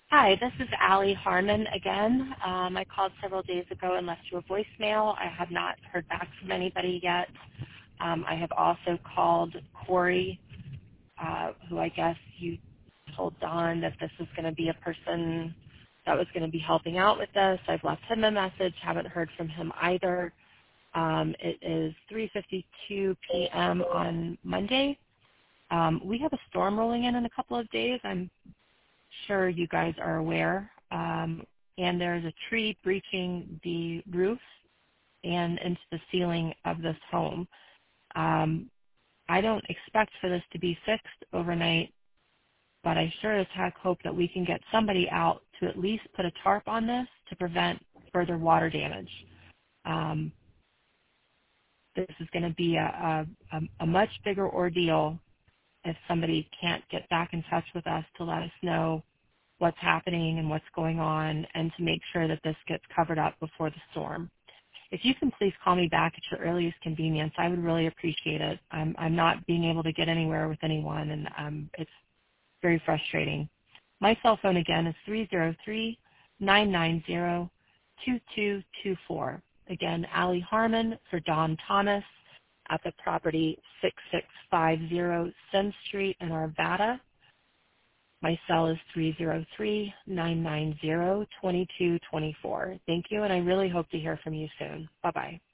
Hi, this is Allie Harmon again. I called several days ago and left you a voicemail. I have not heard back from anybody yet. I have also called Corey, who I guess you told Don that this was going to be a person that was going to be helping out with this. I've left him a message, haven't heard from him either. It is 3:52 p.m. on Monday. We have a storm rolling in a couple of days. I'm sure you guys are aware. And there's a tree breaching the roof and into the ceiling of this home. I don't expect for this to be fixed overnight, but I sure as heck hope that we can get somebody out to at least put a tarp on this to prevent further water damage. This is going to be a much bigger ordeal if somebody can't get back in touch with us to let us know what's happening and what's going on and to make sure that this gets covered up before the storm. If you can please call me back at your earliest convenience, I would really appreciate it. I'm not being able to get anywhere with anyone, and it's very frustrating. My cell phone again is 303-990-2224. Again, Allie Harmon for Don Thomas at the property 6650 Sin Street in Arvada. My cell is 303-990-2224. Thank you, and I really hope to hear from you soon. Bye-bye.